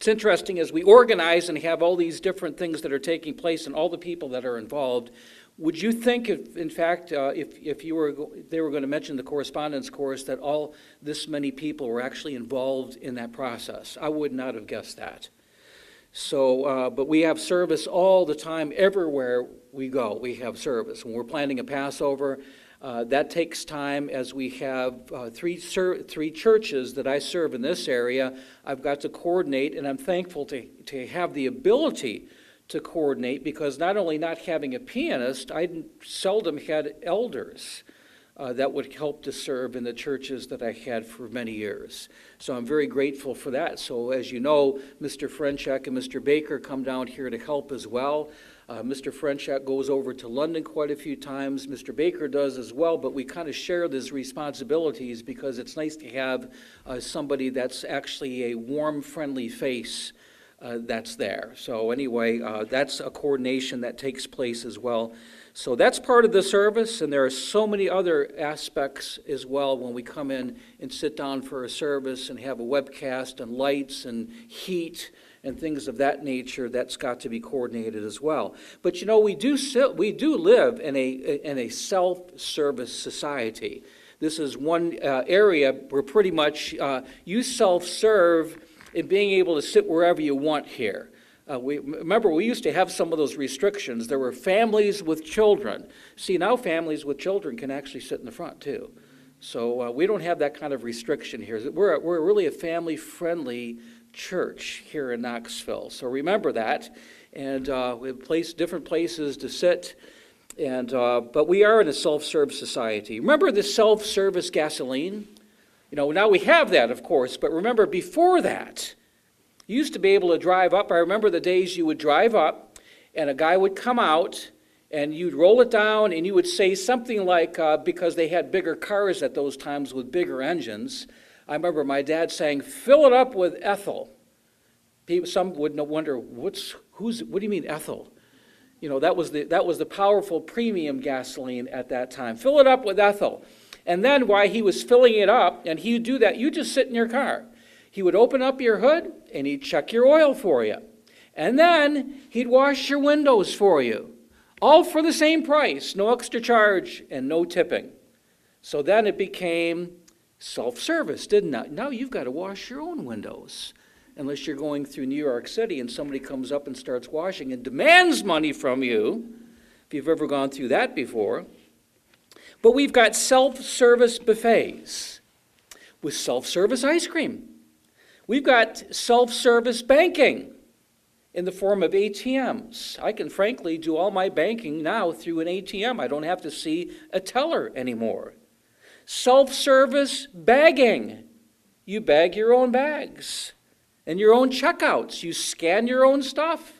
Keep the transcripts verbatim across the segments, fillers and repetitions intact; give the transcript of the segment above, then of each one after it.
It's interesting as we organize and have all these different things that are taking place and all the people that are involved. Would you think, if, in fact, uh, if if you were they were going to mention the correspondence course, that all this many people were actually involved in that process? I would not have guessed that. So, uh, but we have service all the time, everywhere we go. We have service. When we're planning a Passover, uh, that takes time. As we have uh, three ser- three churches that I serve in this area, I've got to coordinate, and I'm thankful to to have the ability to coordinate, because not only not having a pianist, I seldom had elders uh, that would help to serve in the churches that I had for many years. So I'm very grateful for that. So as you know, Mister Frenchak and Mister Baker come down here to help as well. Uh, Mister Frenchak goes over to London quite a few times. Mister Baker does as well, but we kind of share these responsibilities because it's nice to have uh, somebody that's actually a warm, friendly face Uh, that's there. So anyway, uh, that's a coordination that takes place as well. So that's part of the service, and there are so many other aspects as well when we come in and sit down for a service and have a webcast and lights and heat and things of that nature. That's got to be coordinated as well. But you know, we do we do live in a in a self-service society. This is one uh, area where pretty much uh, you self-serve in being able to sit wherever you want here. Uh, we remember we used to have some of those restrictions. There were families with children. See, now families with children can actually sit in the front too. So uh, we don't have that kind of restriction here. We're we're really a family-friendly church here in Knoxville. So remember that, and uh, we have place different places to sit. And uh, but we are in a self-serve society. Remember the self-service gasoline? You know, now we have that, of course, but remember before that, you used to be able to drive up. I remember the days you would drive up, and a guy would come out, and you'd roll it down, and you would say something like, uh, because they had bigger cars at those times with bigger engines, I remember my dad saying, fill it up with ethyl. People, some would wonder, what's, who's, what do you mean ethyl? You know, that was the, that was the powerful premium gasoline at that time. Fill it up with ethyl. And then while he was filling it up, and he would do that, you just sit in your car. He would open up your hood, and he'd check your oil for you. And then he'd wash your windows for you, all for the same price, no extra charge and no tipping. So then it became self-service, didn't it? Now you've got to wash your own windows, unless you're going through New York City and somebody comes up and starts washing and demands money from you, if you've ever gone through that before. But we've got self-service buffets with self-service ice cream. We've got self-service banking in the form of A T Ms. I can frankly do all my banking now through an A T M. I don't have to see a teller anymore. Self-service bagging. You bag your own bags and your own checkouts. You scan your own stuff.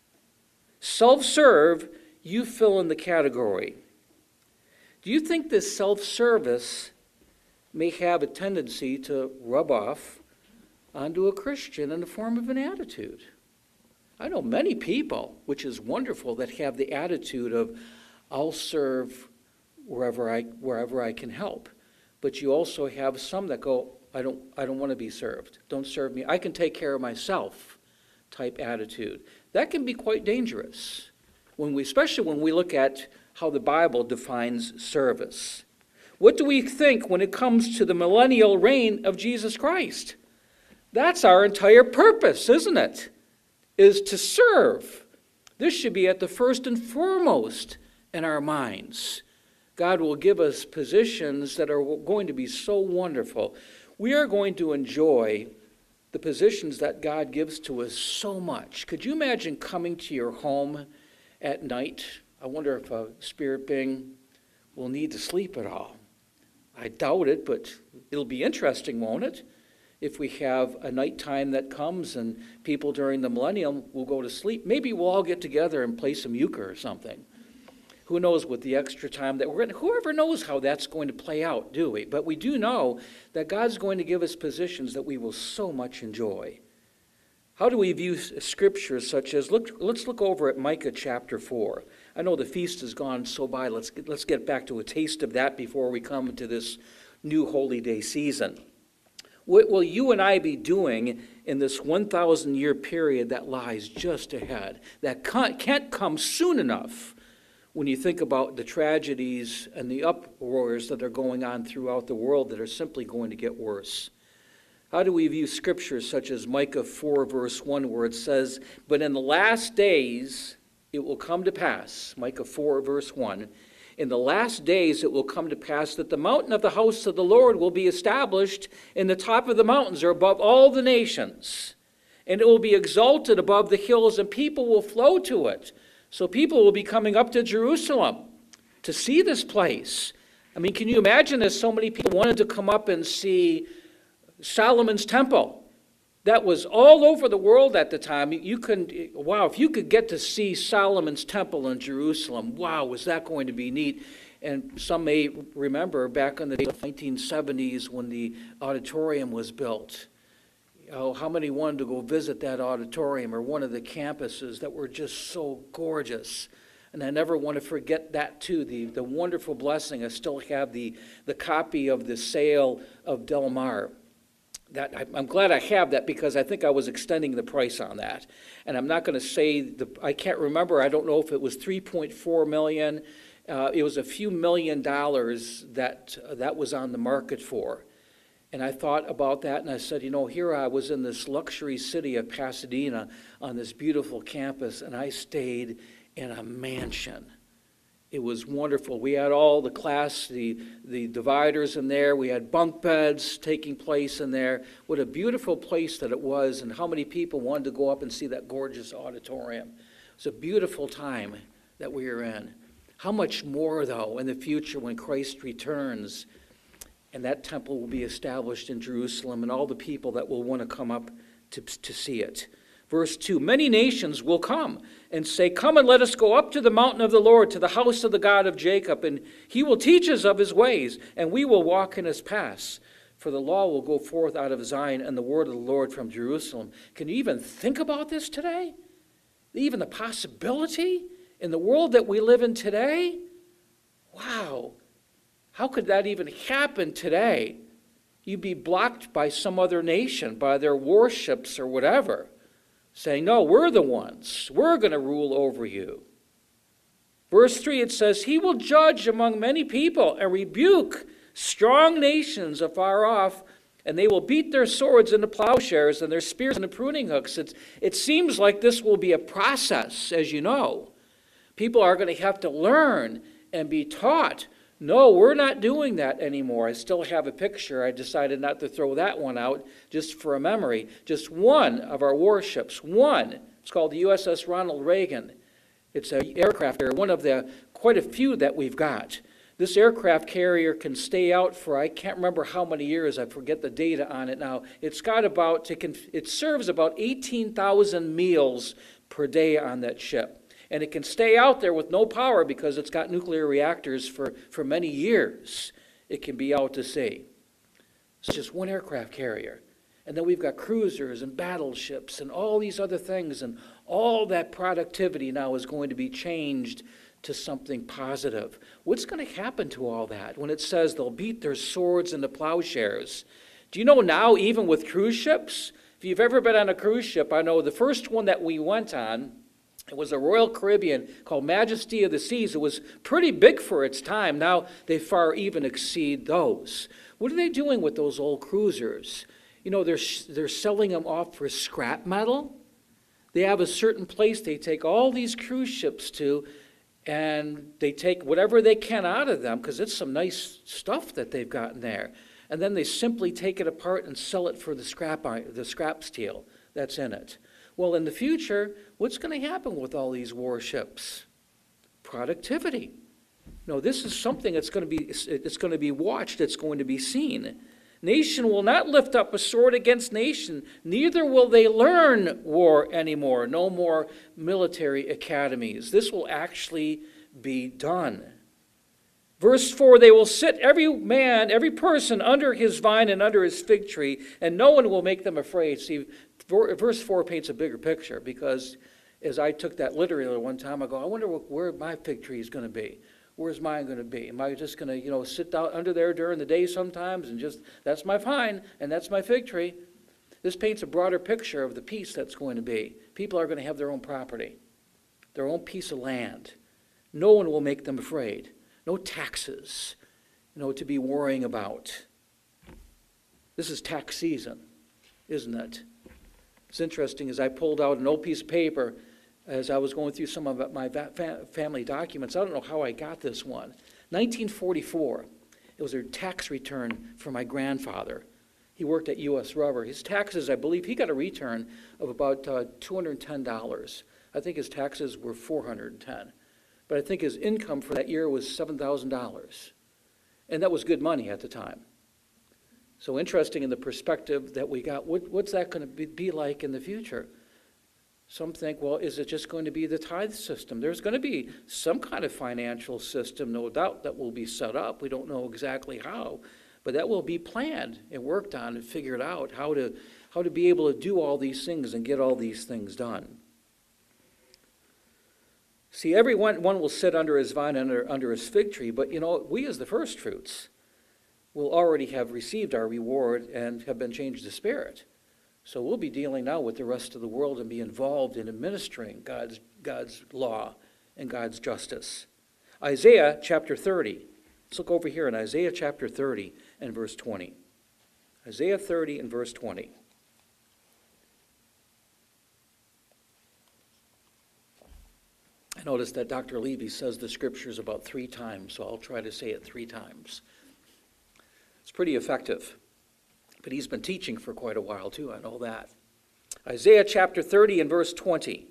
Self-serve, you fill in the category. Do you think this self-service may have a tendency to rub off onto a Christian in the form of an attitude? I know many people, which is wonderful, that have the attitude of, I'll serve wherever I wherever I can help. But you also have some that go, I don't I don't want to be served. Don't serve me. I can take care of myself type attitude. That can be quite dangerous, when we, especially when we look at how the Bible defines service. What do we think when it comes to the millennial reign of Jesus Christ? That's our entire purpose, isn't it? Is to serve. This should be at the first and foremost in our minds. God will give us positions that are going to be so wonderful. We are going to enjoy the positions that God gives to us so much. Could you imagine coming to your home at night? I wonder if a spirit being will need to sleep at all. I doubt it, but it'll be interesting, won't it? If we have a nighttime that comes and people during the millennium will go to sleep, maybe we'll all get together and play some euchre or something. Who knows with the extra time that we're in? Whoever knows how that's going to play out, do we? But we do know that God's going to give us positions that we will so much enjoy. How do we view scriptures such as, look, let's look over at Micah chapter four. I know the feast has gone so by. Let's get, let's get back to a taste of that before we come to this new holy day season. What will you and I be doing in this one thousand year period that lies just ahead, that can't come soon enough when you think about the tragedies and the uproars that are going on throughout the world that are simply going to get worse? How do we view scriptures such as Micah four, verse one, where it says, "But in the last days it will come to pass," Micah four, verse one, "in the last days it will come to pass that the mountain of the house of the Lord will be established in the top of the mountains, or above all the nations. And it will be exalted above the hills, and people will flow to it." So people will be coming up to Jerusalem to see this place. I mean, can you imagine if so many people wanted to come up and see Solomon's temple? That was all over the world at the time. You couldn't, wow, if you could get to see Solomon's temple in Jerusalem, wow, was that going to be neat? And some may remember back in the nineteen seventies when the auditorium was built. Oh, how many wanted to go visit that auditorium or one of the campuses that were just so gorgeous? And I never want to forget that too, the, the wonderful blessing. I still have the, the copy of the sale of Del Mar. That, I'm glad I have that because I think I was extending the price on that. And I'm not going to say, the, I can't remember, I don't know if it was three point four million dollars. Uh, it was a few million dollars that uh, that was on the market for. And I thought about that and I said, you know, here I was in this luxury city of Pasadena on this beautiful campus, and I stayed in a mansion. It was wonderful. We had all the class, the, the dividers in there. We had bunk beds taking place in there. What a beautiful place that it was, and how many people wanted to go up and see that gorgeous auditorium. It was a beautiful time that we were in. How much more, though, in the future when Christ returns and that temple will be established in Jerusalem, and all the people that will want to come up to, to see it. Verse two, "Many nations will come and say, 'Come and let us go up to the mountain of the Lord, to the house of the God of Jacob, and he will teach us of his ways, and we will walk in his paths. For the law will go forth out of Zion, and the word of the Lord from Jerusalem.'" Can you even think about this today? Even the possibility in the world that we live in today? Wow. How could that even happen today? You'd be blocked by some other nation, by their warships or whatever, saying, "No, we're the ones. We're going to rule over you." Verse three, it says, "He will judge among many people and rebuke strong nations afar off, and they will beat their swords into plowshares and their spears into pruning hooks." It's, it seems like this will be a process, as you know. People are going to have to learn and be taught. No, we're not doing that anymore. I still have a picture. I decided not to throw that one out just for a memory. Just one of our warships, one. It's called the U S S Ronald Reagan. It's an aircraft carrier, one of the quite a few that we've got. This aircraft carrier can stay out for, I can't remember how many years. I forget the data on it now. It's got about, it, can, it serves about eighteen thousand meals per day on that ship. And it can stay out there with no power because it's got nuclear reactors for, for many years. It can be out to sea. So it's just one aircraft carrier. And then we've got cruisers and battleships and all these other things. And all that productivity now is going to be changed to something positive. What's going to happen to all that when it says they'll beat their swords into plowshares? Do you know now, even with cruise ships, if you've ever been on a cruise ship, I know the first one that we went on, it was a Royal Caribbean called Majesty of the Seas. It was pretty big for its time. Now they far even exceed those. What are they doing with those old cruisers? You know, they're, they're selling them off for scrap metal. They have a certain place they take all these cruise ships to, and they take whatever they can out of them, because it's some nice stuff that they've got in there. And then they simply take it apart and sell it for the scrap, the scrap steel that's in it. Well, in the future, what's going to happen with all these warships? Productivity. No, this is something that's going to be, it's going to be watched, it's going to be seen. Nation will not lift up a sword against nation, neither will they learn war anymore. No more military academies. This will actually be done. Verse four, "They will sit every man, every person under his vine and under his fig tree, and no one will make them afraid." See, verse four paints a bigger picture, because as I took that literally one time, I go, I wonder where my fig tree is going to be. Where's mine going to be? Am I just going to, you know, sit down under there during the day sometimes and just, that's my vine and that's my fig tree? This paints a broader picture of the peace that's going to be. People are going to have their own property, their own piece of land. No one will make them afraid. No taxes, you know, to be worrying about. This is tax season, isn't it? It's interesting, as I pulled out an old piece of paper as I was going through some of my family documents. I don't know how I got this one. nineteen forty-four, it was a tax return for my grandfather. He worked at U S Rubber. His taxes, I believe, he got a return of about uh, two hundred ten dollars. I think his taxes were four hundred ten dollars. But I think his income for that year was seven thousand dollars. And that was good money at the time. So interesting in the perspective that we got. What, what's that going to be, be like in the future? Some think, well, is it just going to be the tithe system? There's going to be some kind of financial system, no doubt, that will be set up. We don't know exactly how, but that will be planned and worked on and figured out how to, how to be able to do all these things and get all these things done. See, everyone one will sit under his vine, under, under his fig tree, but, you know, we as the first fruits will already have received our reward and have been changed to spirit. So we'll be dealing now with the rest of the world and be involved in administering God's, God's law and God's justice. Isaiah chapter thirty. Let's look over here in Isaiah chapter thirty and verse twenty. Isaiah thirty and verse twenty. I noticed that Doctor Levy says the scriptures about three times, so I'll try to say it three times. It's pretty effective. But he's been teaching for quite a while, too. I know that. Isaiah chapter thirty and verse twenty.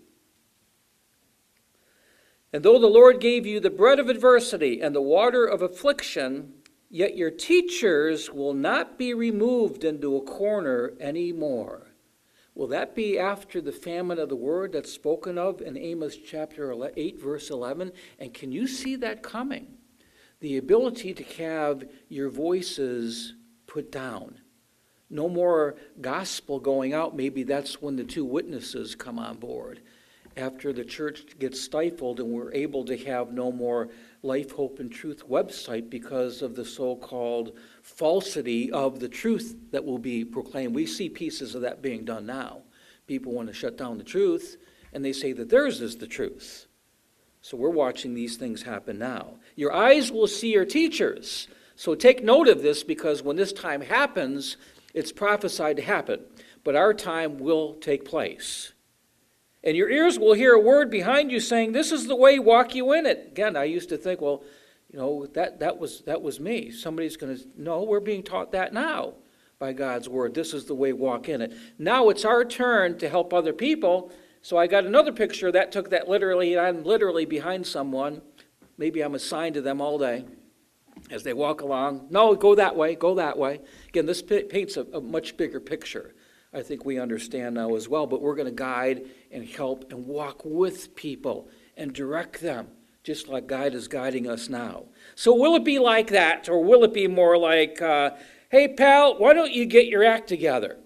And though the Lord gave you the bread of adversity and the water of affliction, yet your teachers will not be removed into a corner anymore. Will that be after the famine of the word that's spoken of in Amos chapter eight, verse eleven? And can you see that coming? The ability to have your voices put down. No more gospel going out. Maybe that's when the two witnesses come on board. After the church gets stifled and we're able to have no more Life, Hope, and Truth website because of the so-called falsity of the truth that will be proclaimed. We see pieces of that being done now. People want to shut down the truth, and they say that theirs is the truth. So we're watching these things happen now. Your eyes will see your teachers. So take note of this, because when this time happens, it's prophesied to happen. But our time will take place. And your ears will hear a word behind you saying, this is the way, walk you in it. Again, I used to think, well, you know, that, that was that was me. Somebody's going to, no, we're being taught that now by God's word. This is the way, walk in it. Now it's our turn to help other people. So I got another picture that took that literally, I'm literally behind someone. Maybe I'm assigned to them all day as they walk along. No, go that way, go that way. Again, this paints a, a much bigger picture. I think we understand now as well, but we're going to guide and help and walk with people and direct them, just like God is guiding us now. So will it be like that, or will it be more like, uh, hey, pal, why don't you get your act together?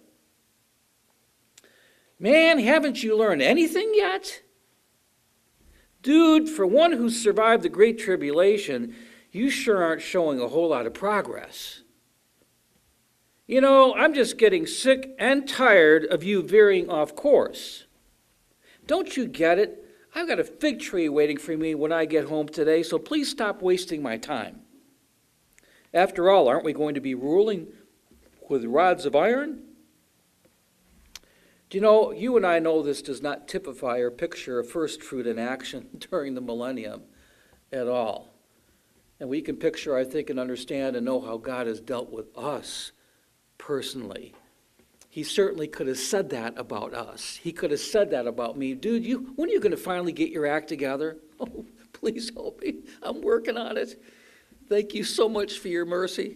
Man, haven't you learned anything yet? Dude, for one who survived the Great Tribulation, you sure aren't showing a whole lot of progress. You know, I'm just getting sick and tired of you veering off course. Don't you get it? I've got a fig tree waiting for me when I get home today, so please stop wasting my time. After all, aren't we going to be ruling with rods of iron? Do you know, you and I know this does not typify or picture a first fruit in action during the millennium at all. And we can picture, I think, and understand and know how God has dealt with us personally. He certainly could have said that about us. He could have said that about me. Dude, you, when are you going to finally get your act together? Oh, please help me. I'm working on it. Thank you so much for your mercy.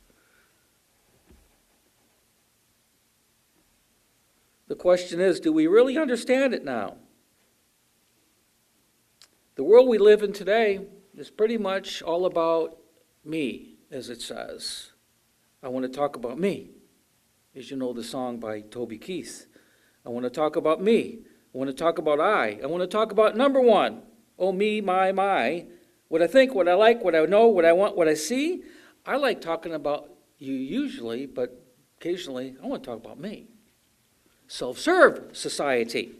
The question is, do we really understand it now? The world we live in today is pretty much all about me, as it says. I want to talk about me. As you know, the song by Toby Keith. I want to talk about me. I want to talk about I. I want to talk about number one. Oh, me, my, my. What I think, what I like, what I know, what I want, what I see. I like talking about you usually, but occasionally I want to talk about me. Self-serve society.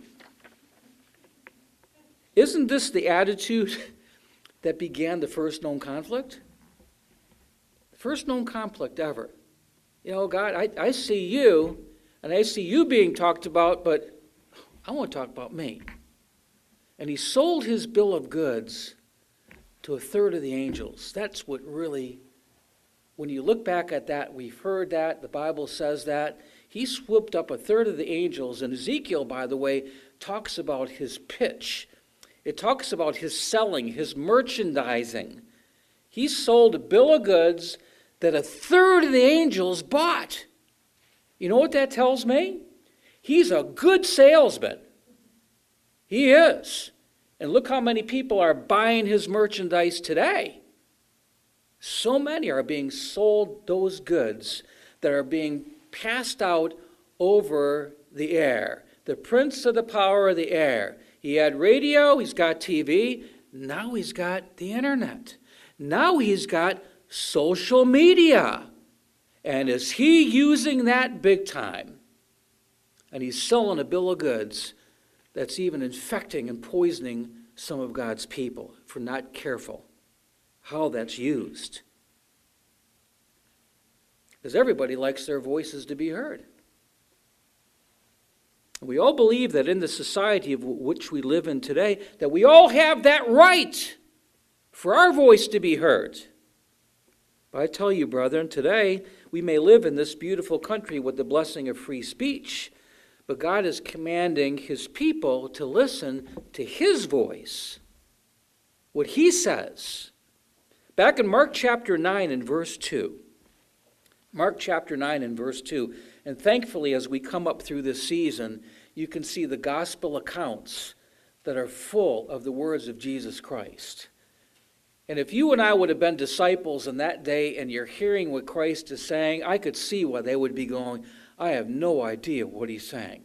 Isn't this the attitude that began the first known conflict? The first known conflict ever. You know, God, I, I see you, and I see you being talked about, but I want to talk about me. And he sold his bill of goods to a third of the angels. That's what really, when you look back at that, we've heard that, the Bible says that. He swooped up a third of the angels, and Ezekiel, by the way, talks about his pitch. It talks about his selling, his merchandising. He sold a bill of goods that a third of the angels bought. You know what that tells me? He's a good salesman. He is. And look how many people are buying his merchandise today. So many are being sold those goods that are being passed out over the air. The prince of the power of the air. He had radio, he's got T V, now he's got the internet. Now he's got social media. And is he using that big time? And he's selling a bill of goods that's even infecting and poisoning some of God's people for not careful how that's used. Because everybody likes their voices to be heard. We all believe that in the society of which we live in today, that we all have that right for our voice to be heard. But I tell you, brethren, today we may live in this beautiful country with the blessing of free speech, but God is commanding his people to listen to his voice, what he says. Back in Mark chapter nine and verse two, Mark chapter nine and verse two, and thankfully as we come up through this season, you can see the gospel accounts that are full of the words of Jesus Christ. And if you and I would have been disciples in that day and you're hearing what Christ is saying, I could see why they would be going, I have no idea what he's saying.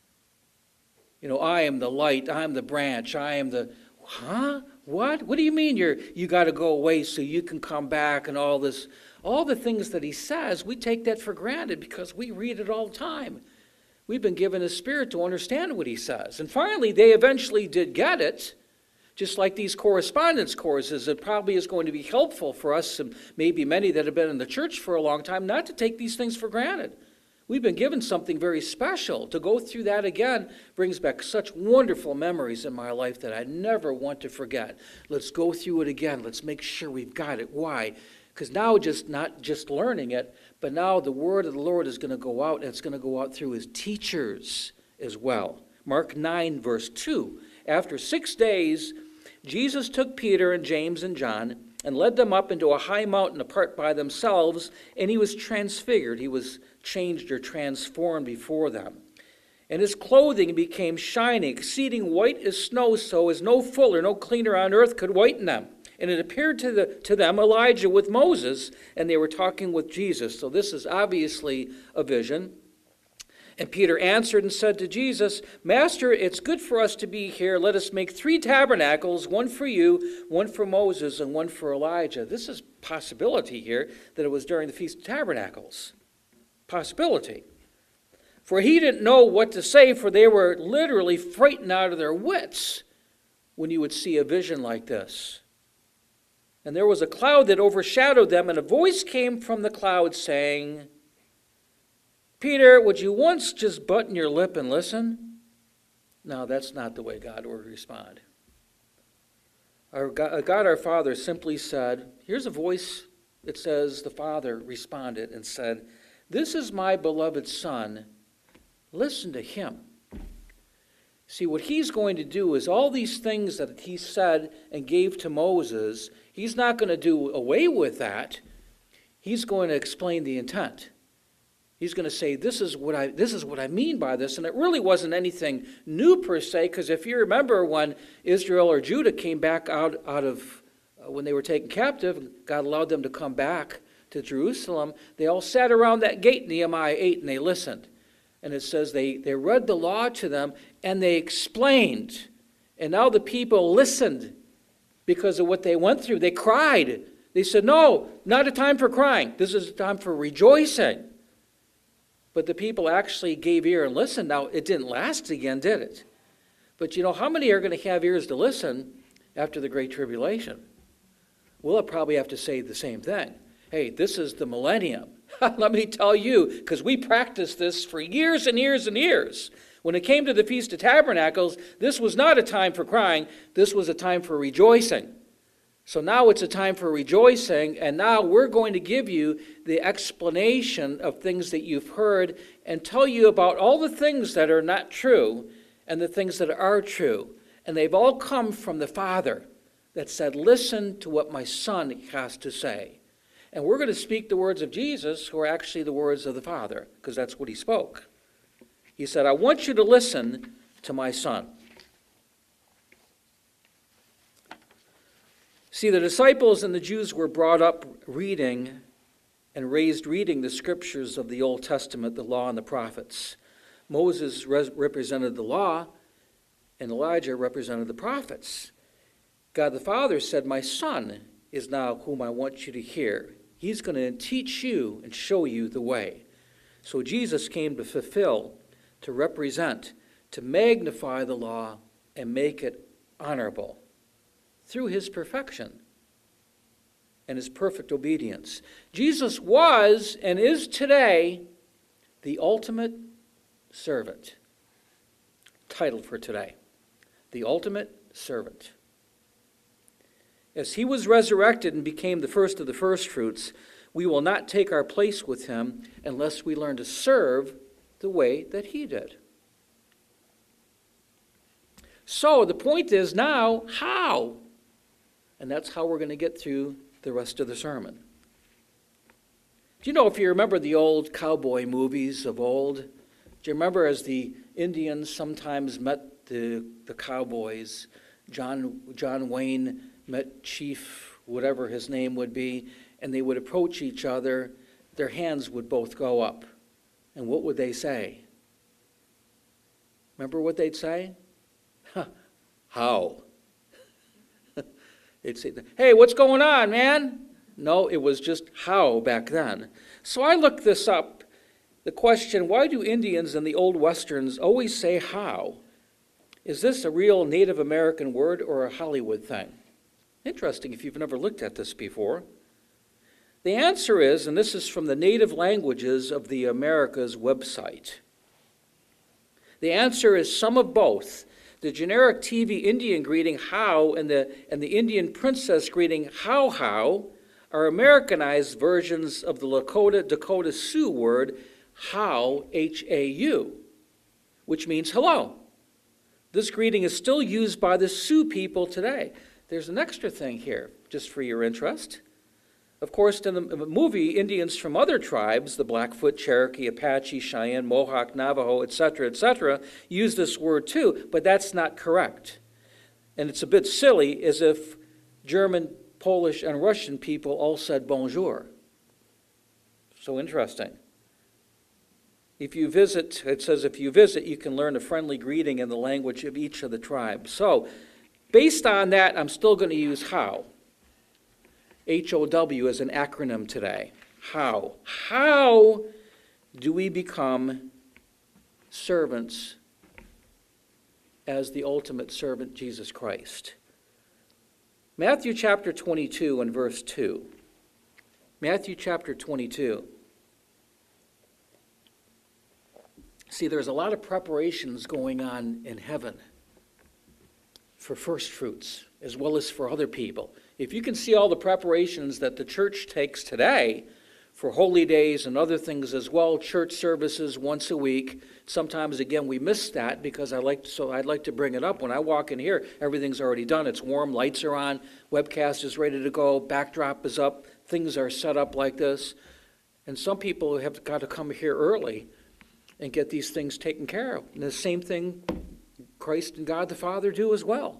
You know, I am the light, I'm the branch, I am the, huh? What? What do you mean you're you got to go away so you can come back and all this? All the things that he says, we take that for granted because we read it all the time. We've been given a spirit to understand what he says. And finally, they eventually did get it. Just like these correspondence courses, it probably is going to be helpful for us, and maybe many that have been in the church for a long time, not to take these things for granted. We've been given something very special. To go through that again brings back such wonderful memories in my life that I never want to forget. Let's go through it again. Let's make sure we've got it. Why? Because now just not just learning it, but now the word of the Lord is going to go out, and it's going to go out through his teachers as well. Mark nine, verse two. After six days, Jesus took Peter and James and John and led them up into a high mountain apart by themselves, and he was transfigured. He was changed or transformed before them. And his clothing became shining, exceeding white as snow, so as no fuller, no cleaner on earth could whiten them. And it appeared to, the, to them Elijah with Moses, and they were talking with Jesus. So this is obviously a vision. And Peter answered and said to Jesus, Master, it's good for us to be here. Let us make three tabernacles, one for you, one for Moses, and one for Elijah. This is possibility here, that it was during the Feast of Tabernacles. Possibility. For he didn't know what to say, for they were literally frightened out of their wits when you would see a vision like this. And there was a cloud that overshadowed them, and a voice came from the cloud saying, Peter, would you once just button your lip and listen? No, that's not the way God would respond. Our God, God our Father simply said, here's a voice that says the Father responded and said, this is my beloved Son. Listen to him. See, what he's going to do is all these things that he said and gave to Moses, he's not going to do away with that. He's going to explain the intent. He's going to say, this is what I this is what I mean by this. And it really wasn't anything new per se, because if you remember when Israel or Judah came back out, out of, uh, when they were taken captive, God allowed them to come back to Jerusalem, they all sat around that gate, Nehemiah eight, and they listened. And it says they, they read the law to them, and they explained. And now the people listened because of what they went through. They cried. They said, no, not a time for crying. This is a time for rejoicing. But the people actually gave ear and listened. Now, it didn't last again, did it? But you know, how many are going to have ears to listen after the Great Tribulation? We'll probably have to say the same thing. Hey, this is the millennium. Let me tell you, because we practiced this for years and years and years. When it came to the Feast of Tabernacles, this was not a time for crying. This was a time for rejoicing. So now it's a time for rejoicing, and now we're going to give you the explanation of things that you've heard and tell you about all the things that are not true and the things that are true. And they've all come from the Father that said, listen to what my Son has to say. And we're going to speak the words of Jesus, who are actually the words of the Father, because that's what he spoke. He said, I want you to listen to my Son. See, the disciples and the Jews were brought up reading and raised reading the scriptures of the Old Testament, the law and the prophets. Moses res- represented the law, and Elijah represented the prophets. God the Father said, my Son is now whom I want you to hear. He's going to teach you and show you the way. So Jesus came to fulfill, to represent, to magnify the law and make it honorable through his perfection and his perfect obedience. Jesus was and is today the ultimate servant. Title for today, the ultimate servant. As he was resurrected and became the first of the firstfruits, we will not take our place with him unless we learn to serve the way that he did. So the point is now, how? And that's how we're going to get through the rest of the sermon. Do you know, if you remember the old cowboy movies of old, do you remember as the Indians sometimes met the, the cowboys, John, John Wayne met Chief, whatever his name would be, and they would approach each other, their hands would both go up. And what would they say? Remember what they'd say? Huh, how? They'd say, hey, what's going on, man? No, it was just how back then. So I looked this up. The question, why do Indians and the old Westerns always say how? Is this a real Native American word or a Hollywood thing? Interesting if you've never looked at this before. The answer is, and this is from the Native Languages of the Americas website. The answer is some of both. The generic T V Indian greeting how and the, and the Indian princess greeting how how are Americanized versions of the Lakota Dakota Sioux word how, H A U, which means hello. This greeting is still used by the Sioux people today. There's an extra thing here, just for your interest. Of course, in the movie, Indians from other tribes, the Blackfoot, Cherokee, Apache, Cheyenne, Mohawk, Navajo, et cetera, et cetera, use this word too, but that's not correct. And it's a bit silly, as if German, Polish, and Russian people all said bonjour. So interesting. If you visit, it says if you visit, you can learn a friendly greeting in the language of each of the tribes. So, based on that, I'm still going to use how. H O W as an acronym today. How? How do we become servants as the ultimate servant, Jesus Christ? Matthew chapter twenty-two and verse two. Matthew chapter twenty-two. See, there's a lot of preparations going on in heaven for first fruits as well as for other people. If you can see all the preparations that the church takes today for holy days and other things as well, church services once a week, sometimes, again, we miss that because I like so I'd like to bring it up. When I walk in here, everything's already done. It's warm, lights are on, webcast is ready to go, backdrop is up, things are set up like this. And some people have got to come here early and get these things taken care of. And the same thing Christ and God the Father do as well.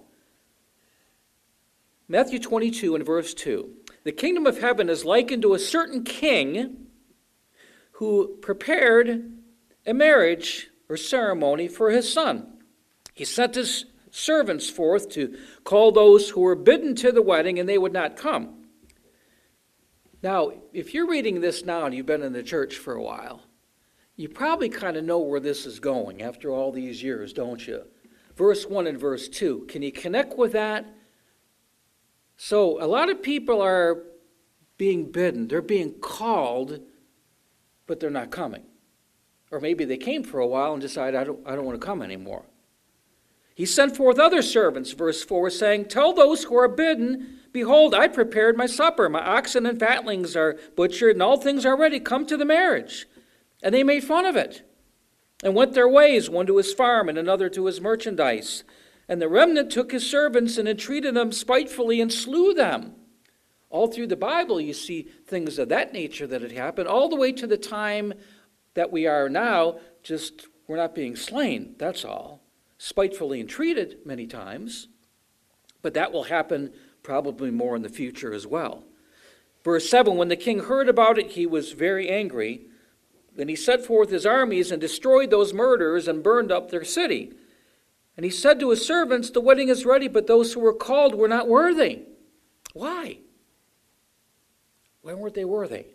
Matthew twenty-two and verse two. The kingdom of heaven is likened to a certain king who prepared a marriage or ceremony for his son. He sent his servants forth to call those who were bidden to the wedding, and they would not come. Now, if you're reading this now and you've been in the church for a while, you probably kind of know where this is going after all these years, don't you? Verse one and verse two. Can you connect with that? So a lot of people are being bidden. They're being called, but they're not coming. Or maybe they came for a while and decided, I don't, I don't want to come anymore. He sent forth other servants, verse four, saying, tell those who are bidden, behold, I prepared my supper. My oxen and fatlings are butchered, and all things are ready. Come to the marriage. And they made fun of it, and went their ways, one to his farm and another to his merchandise. And the remnant took his servants and entreated them spitefully and slew them. All through the Bible you see things of that nature that had happened, all the way to the time that we are now, just we're not being slain, that's all. Spitefully entreated many times, but that will happen probably more in the future as well. Verse seven, when the king heard about it, he was very angry. Then he set forth his armies and destroyed those murderers and burned up their city. And he said to his servants, the wedding is ready, but those who were called were not worthy. Why? Why weren't they worthy?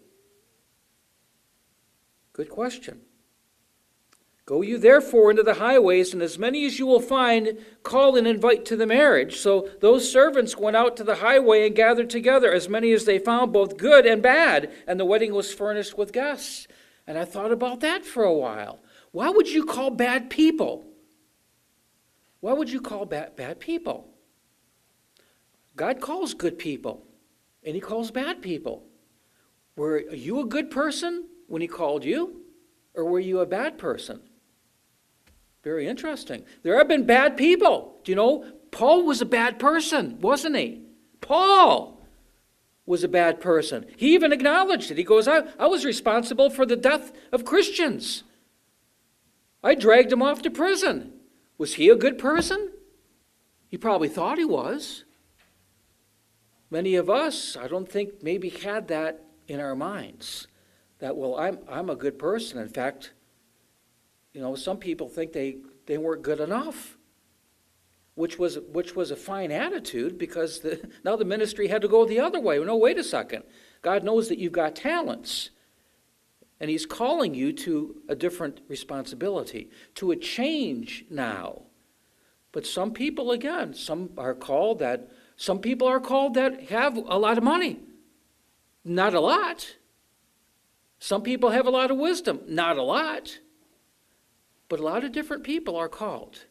Good question. Go you therefore into the highways, and as many as you will find, call and invite to the marriage. So those servants went out to the highway and gathered together as many as they found, both good and bad, and the wedding was furnished with guests. And I thought about that for a while. Why would you call bad people? Why would you call bad, bad people? God calls good people, and he calls bad people. Were you a good person when he called you, or were you a bad person? Very interesting. There have been bad people. Do you know, Paul was a bad person, wasn't he? Paul was a bad person. He even acknowledged it. He goes, I, I was responsible for the death of Christians. I dragged him off to prison. Was he a good person? He probably thought he was. Many of us, I don't think, maybe had that in our minds. That, well, I'm, I'm a good person. In fact, you know, some people think they, they weren't good enough. Which was which was a fine attitude, because the, now the ministry had to go the other way. No, wait a second. God knows that you've got talents, and he's calling you to a different responsibility, to a change now. But some people, again, some are called that, some people are called that have a lot of money. Not a lot. Some people have a lot of wisdom. Not a lot. But a lot of different people are called.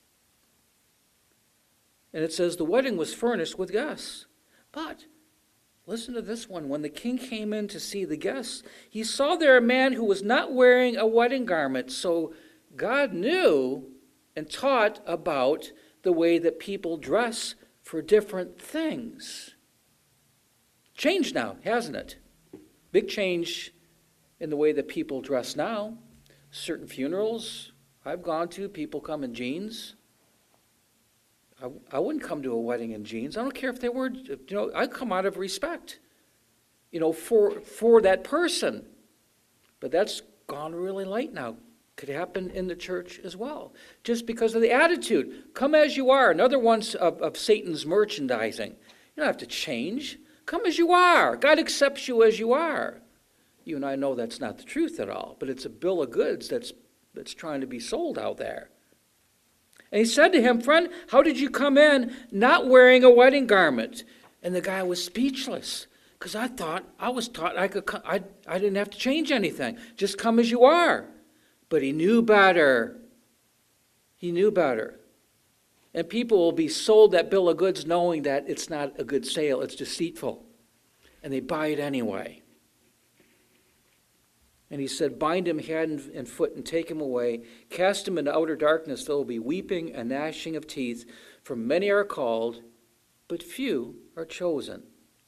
And it says the wedding was furnished with guests. But listen to this one. When the king came in to see the guests, he saw there a man who was not wearing a wedding garment. So God knew and taught about the way that people dress for different things. Changed now, hasn't it? Big change in the way that people dress now. Certain funerals I've gone to, people come in jeans. I, I wouldn't come to a wedding in jeans. I don't care if they were, you know, I come out of respect, you know, for for that person. But that's gone really late now. Could happen in the church as well. Just because of the attitude. Come as you are. Another one of, of Satan's merchandising. You don't have to change. Come as you are. God accepts you as you are. You and I know that's not the truth at all. But it's a bill of goods that's that's trying to be sold out there. And he said to him, friend, how did you come in not wearing a wedding garment? And the guy was speechless, because I thought, I was taught I could, I, I didn't have to change anything. Just come as you are. But he knew better. He knew better. And people will be sold that bill of goods knowing that it's not a good sale, it's deceitful. And they buy it anyway. And he said, bind him hand and foot and take him away. Cast him into outer darkness. There will be weeping and gnashing of teeth. For many are called, but few are chosen.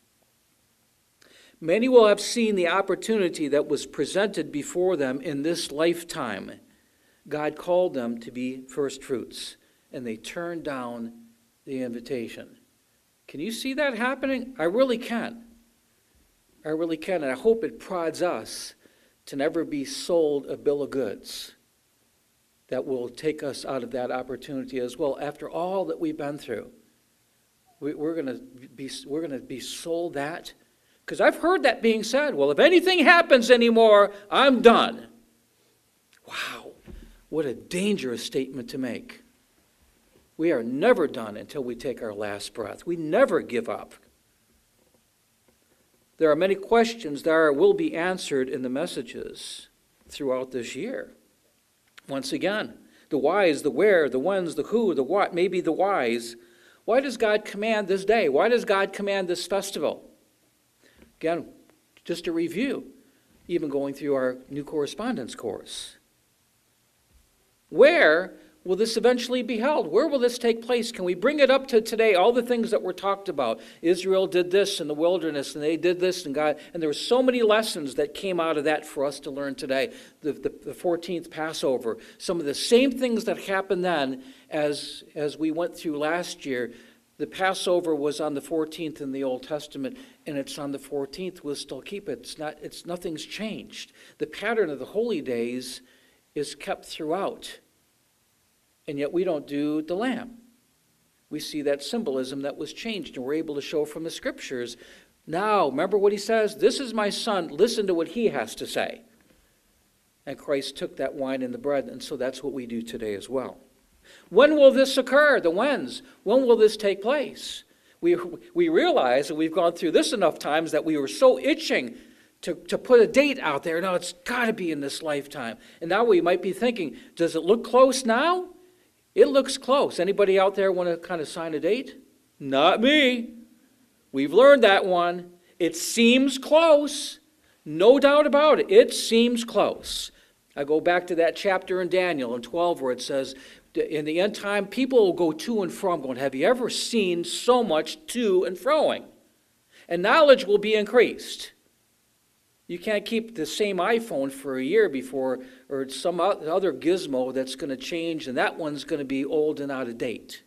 Many will have seen the opportunity that was presented before them in this lifetime. God called them to be first fruits, and they turned down the invitation. Can you see that happening? I really can. I really can, and I hope it prods us to never be sold a bill of goods that will take us out of that opportunity as well. After all that we've been through, we, we're going to be we're going to be sold that. Because I've heard that being said. Well, if anything happens anymore, I'm done. Wow, what a dangerous statement to make. We are never done until we take our last breath. We never give up. There are many questions that are, will be answered in the messages throughout this year. Once again, the whys, the where, the whens, the who, the what, maybe the whys. Why does God command this day? Why does God command this festival? Again, just a review, even going through our new correspondence course. Where will this eventually be held? Where will this take place? Can we bring it up to today? All the things that were talked about. Israel did this in the wilderness, and they did this, and God, and there were so many lessons that came out of that for us to learn today. The, the, the fourteenth Passover, some of the same things that happened then as, as we went through last year. The Passover was on the fourteenth in the Old Testament, and it's on the fourteenth. We'll still keep it. It's not, it's, nothing's changed. The pattern of the holy days is kept throughout. And yet we don't do the lamb. We see that symbolism that was changed, and we're able to show from the scriptures. Now, remember what he says? This is my son. Listen to what he has to say. And Christ took that wine and the bread, and so that's what we do today as well. When will this occur? The whens. When will this take place? We, we realize that we've gone through this enough times that we were so itching to, to put a date out there. No, it's got to be in this lifetime. And now we might be thinking, does it look close now? It looks close. Anybody out there want to kind of sign a date? Not me. We've learned that one. It seems close. No doubt about it. It seems close. I go back to that chapter in Daniel in twelve where it says, in the end time, people will go to and fro. I'm going, have you ever seen so much to and froing? And knowledge will be increased. You can't keep the same iPhone for a year before, or some other gizmo that's going to change, and that one's going to be old and out of date.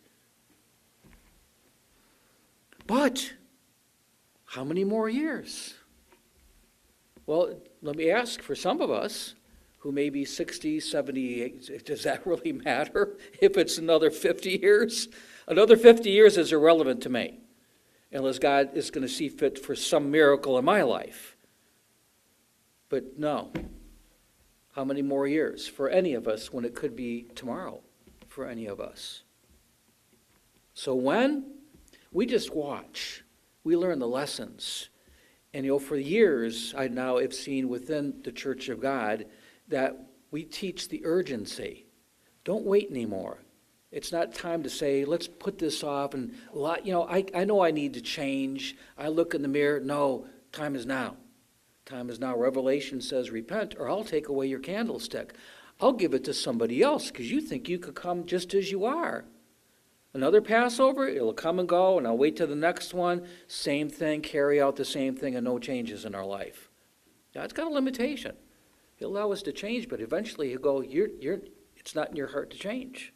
But how many more years? Well, let me ask, for some of us who may be sixty, seventy, does that really matter if it's another fifty years? Another fifty years is irrelevant to me, unless God is going to see fit for some miracle in my life. But no. How many more years for any of us when it could be tomorrow for any of us? So when? We just watch. We learn the lessons. And you know, for years, I now have seen within the Church of God that we teach the urgency. Don't wait anymore. It's not time to say, let's put this off. And a lot, you know, I, I know I need to change. I look in the mirror. No, time is now. Time is now. Revelation says, repent, or I'll take away your candlestick. I'll give it to somebody else because you think you could come just as you are. Another Passover, it'll come and go, and I'll wait till the next one. Same thing, carry out the same thing, and no changes in our life. God's got a limitation. He'll allow us to change, but eventually he'll go, you're, you're, it's not in your heart to change.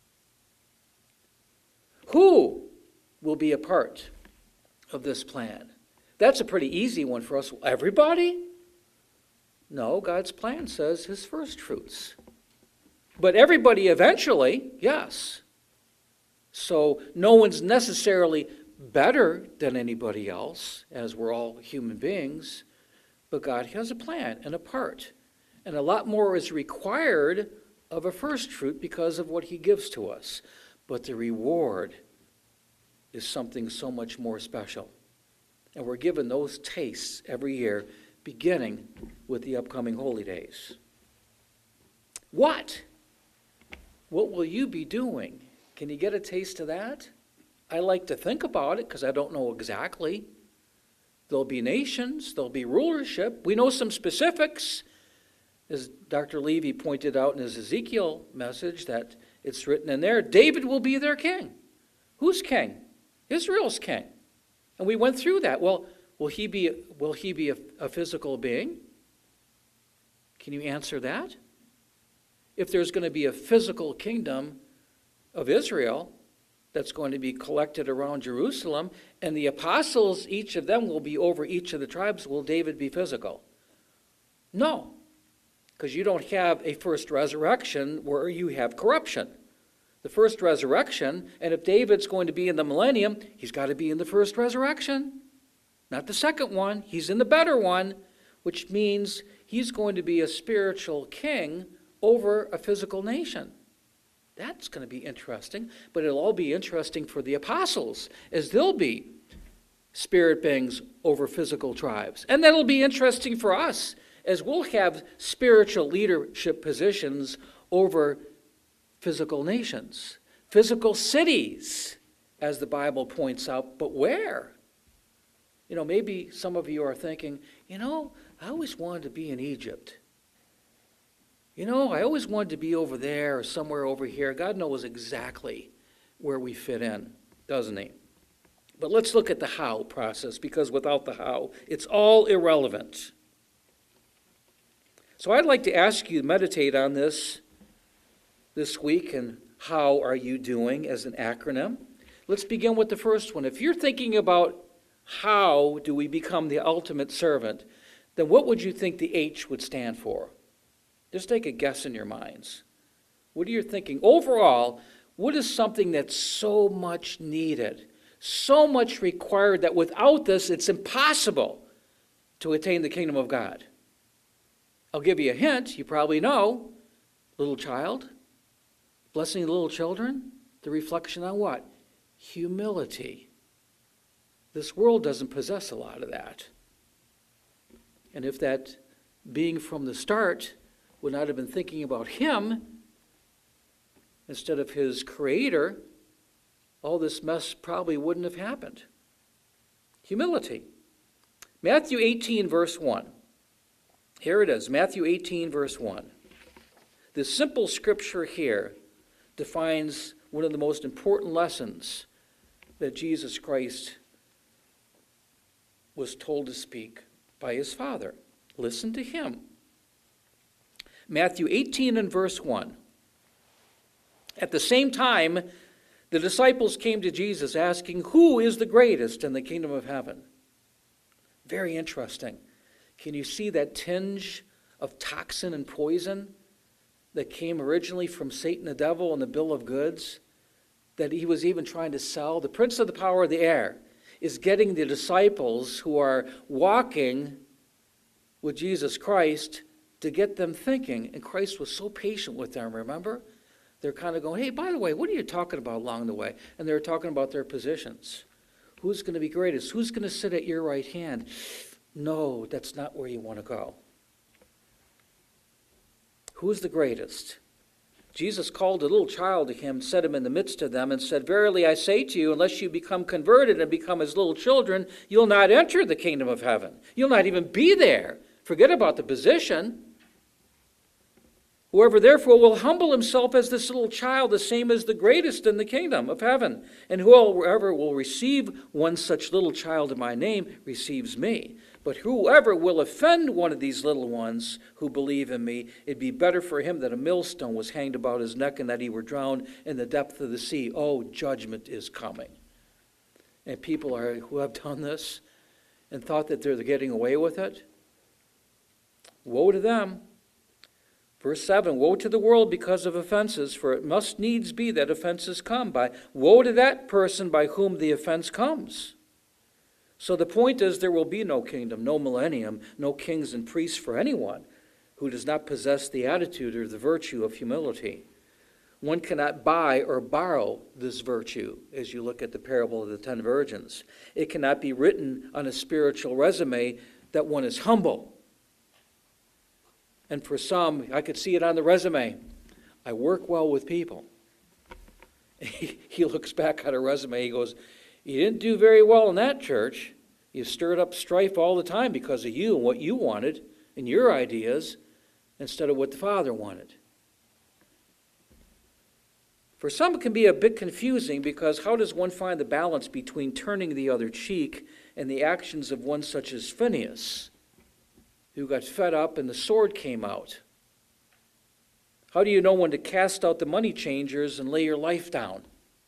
Who will be a part of this plan? That's a pretty easy one for us. Everybody? No, God's plan says his first fruits. But everybody eventually, yes. So no one's necessarily better than anybody else, as we're all human beings, but God has a plan and a part. And a lot more is required of a first fruit because of what he gives to us. But the reward is something so much more special. And we're given those tastes every year, beginning with the upcoming holy days. What? What will you be doing? Can you get a taste of that? I like to think about it because I don't know exactly. There'll be nations, there'll be rulership. We know some specifics. As Doctor Levy pointed out in his Ezekiel message, that it's written in there, David will be their king. Who's king? Israel's king. And we went through that. Well, will he be, will he be a, a physical being? Can you answer that? If there's going to be a physical kingdom of Israel that's going to be collected around Jerusalem, and the apostles, each of them will be over each of the tribes, will David be physical? No. because you don't have a first resurrection where you have corruption. The first resurrection, and if David's going to be in the millennium, he's got to be in the first resurrection, not the second one. He's in the better one, which means he's going to be a spiritual king over a physical nation. That's going to be interesting, but it'll all be interesting for the apostles, as they'll be spirit beings over physical tribes. And that'll be interesting for us, as we'll have spiritual leadership positions over physical nations, physical cities, as the Bible points out, but where? You know, maybe some of you are thinking, you know, I always wanted to be in Egypt. You know, I always wanted to be over there or somewhere over here. God knows exactly where we fit in, doesn't he? But let's look at the how process, because without the how, it's all irrelevant. So I'd like to ask you to meditate on this this week, and how are you doing as an acronym? Let's begin with the first one. If you're thinking about how do we become the ultimate servant, then what would you think the H would stand for? Just take a guess in your minds. What are you thinking? Overall, what is something that's so much needed, so much required, that without this it's impossible to attain the kingdom of God? I'll give you a hint. You probably know. Little child. Blessing the little children. The reflection on what? Humility. This world doesn't possess a lot of that. And if that being from the start would not have been thinking about him instead of his creator, all this mess probably wouldn't have happened. Humility. Matthew eighteen, verse one. Here it is, Matthew eighteen, verse one. This simple scripture here defines one of the most important lessons that Jesus Christ was told to speak by his Father. Listen to him. Matthew eighteen and verse one. At the same time, the disciples came to Jesus asking, who is the greatest in the kingdom of heaven? Very interesting. Can you see that tinge of toxin and poison that came originally from Satan the devil and the bill of goods that he was even trying to sell? The prince of the power of the air is getting the disciples who are walking with Jesus Christ to get them thinking. And Christ was so patient with them, remember? They're kind of going, hey, by the way, what are you talking about along the way? And they're talking about their positions. Who's going to be greatest? Who's going to sit at your right hand? No, that's not where you want to go. Who's the greatest? Jesus called a little child to him, set him in the midst of them, and said, verily I say to you, unless you become converted and become as little children, you'll not enter the kingdom of heaven. You'll not even be there. Forget about the position. Whoever therefore will humble himself as this little child, the same as the greatest in the kingdom of heaven. And whoever will receive one such little child in my name receives me. But whoever will offend one of these little ones who believe in me, it'd be better for him that a millstone was hanged about his neck and that he were drowned in the depth of the sea. Oh, judgment is coming. And people are who have done this and thought that they're getting away with it. Woe to them. Verse seven, woe to the world because of offenses, for it must needs be that offenses come by. Woe to that person by whom the offense comes. So the point is, there will be no kingdom, no millennium, no kings and priests for anyone who does not possess the attitude or the virtue of humility. One cannot buy or borrow this virtue as you look at the parable of the ten virgins. It cannot be written on a spiritual resume that one is humble. And for some, I could see it on the resume. I work well with people. He, he looks back at a resume, he goes, you didn't do very well in that church. You stirred up strife all the time because of you and what you wanted and your ideas instead of what the Father wanted. For some, it can be a bit confusing because how does one find the balance between turning the other cheek and the actions of one such as Phineas, who got fed up and the sword came out? How do you know when to cast out the money changers and lay your life down?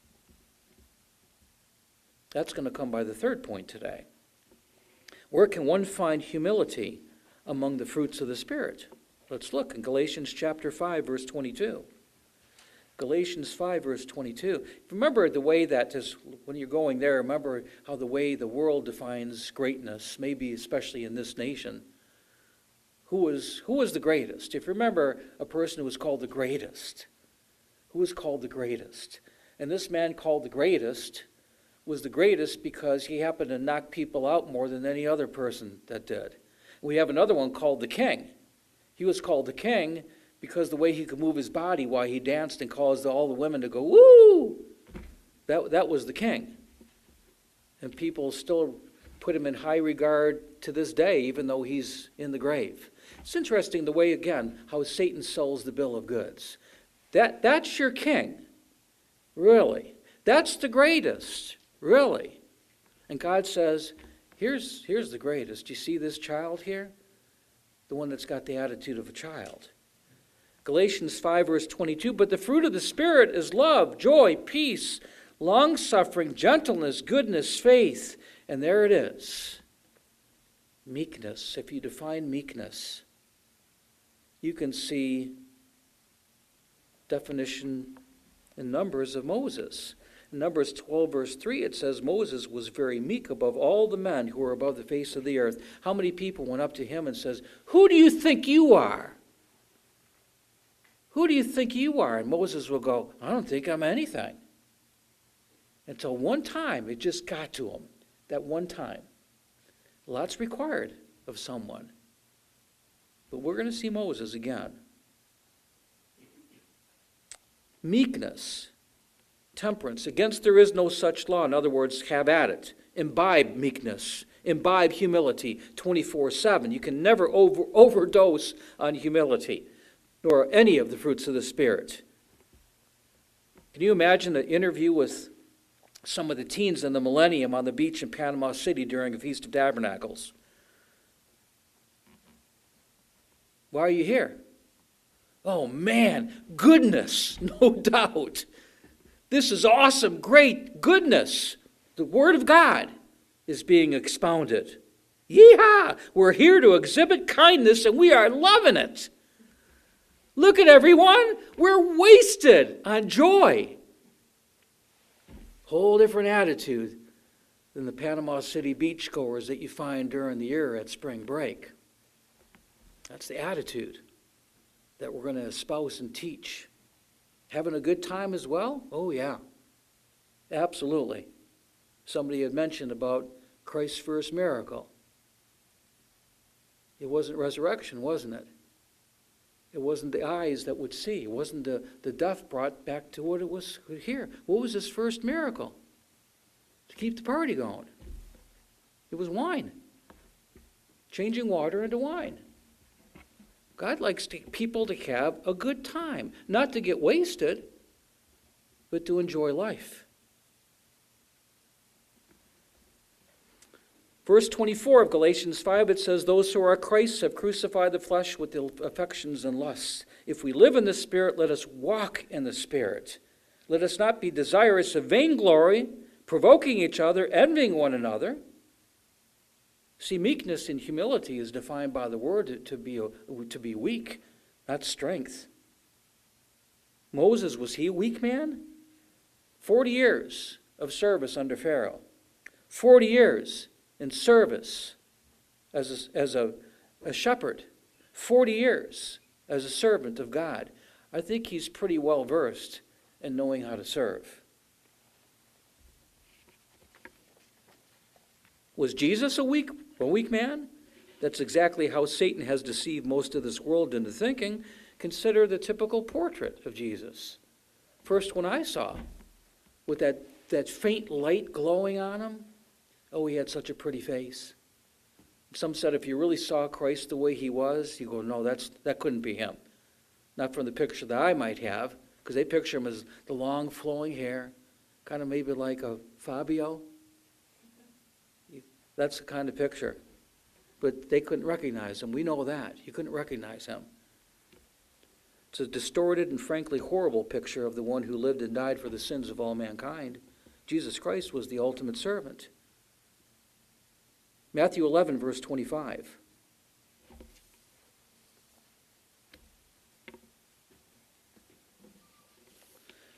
That's going to come by the third point today. Where can one find humility among the fruits of the Spirit? Let's look in Galatians chapter five, verse twenty-two. Galatians five, verse twenty-two. Remember the way that, is, when you're going there, remember how the way the world defines greatness, maybe especially in this nation. Who was, who was the greatest? If you remember a person who was called the greatest, who was called the greatest? And this man called the greatest was the greatest because he happened to knock people out more than any other person that did. We have another one called the king. He was called the king because the way he could move his body while he danced and caused all the women to go, woo! That, that was the king. And people still put him in high regard to this day, even though he's in the grave. It's interesting the way, again, how Satan sells the bill of goods. That, that's your king, really. That's the greatest, really. And God says, here's, here's the greatest. You see this child here? The one that's got the attitude of a child. Galatians five, verse twenty-two, but the fruit of the Spirit is love, joy, peace, long-suffering, gentleness, goodness, faith. And there it is. Meekness. If you define meekness, you can see definition in Numbers of Moses. In Numbers twelve, verse three, it says Moses was very meek above all the men who were above the face of the earth. How many people went up to him and says, who do you think you are? Who do you think you are? And Moses will go, I don't think I'm anything. Until one time, it just got to him. That one time. Lots required of someone. But we're going to see Moses again. Meekness. Temperance. Against there is no such law. In other words, have at it. Imbibe meekness. Imbibe humility twenty-four seven. You can never over, overdose on humility, nor any of the fruits of the Spirit. Can you imagine an interview with some of the teens in the Millennium on the beach in Panama City during a Feast of Tabernacles? Why are you here? Oh man, goodness, no doubt. This is awesome, great goodness. The Word of God is being expounded. Yeehaw! We're here to exhibit kindness and we are loving it. Look at everyone. We're wasted on joy. Whole different attitude than the Panama City beachgoers that you find during the year at spring break. That's the attitude that we're going to espouse and teach. Having a good time as well? Oh, yeah. Absolutely. Somebody had mentioned about Christ's first miracle. It wasn't resurrection, wasn't it? It wasn't the eyes that would see. It wasn't the, the deaf brought back to what it was here. What was his first miracle? To keep the party going. It was wine. Changing water into wine. God likes to, people to have a good time. Not to get wasted, but to enjoy life. Verse twenty-four of Galatians five, it says, those who are Christ have crucified the flesh with the affections and lusts. If we live in the Spirit, let us walk in the Spirit. Let us not be desirous of vainglory, provoking each other, envying one another. See, meekness and humility is defined by the word to be, to be weak, not strength. Moses, was he a weak man? Forty years of service under Pharaoh. Forty years in service as a, as a, a shepherd, forty years as a servant of God. I think he's pretty well versed in knowing how to serve. Was Jesus a weak, a weak man? That's exactly how Satan has deceived most of this world into thinking. Consider the typical portrait of Jesus. First one I saw, with that, that faint light glowing on him. Oh, he had such a pretty face. Some said if you really saw Christ the way he was, you go, no, that's that couldn't be him. Not from the picture that I might have, because they picture him as the long flowing hair, kind of maybe like a Fabio. That's the kind of picture. But they couldn't recognize him. We know that. You couldn't recognize him. It's a distorted and frankly horrible picture of the one who lived and died for the sins of all mankind. Jesus Christ was the ultimate servant. Matthew eleven, verse twenty-five.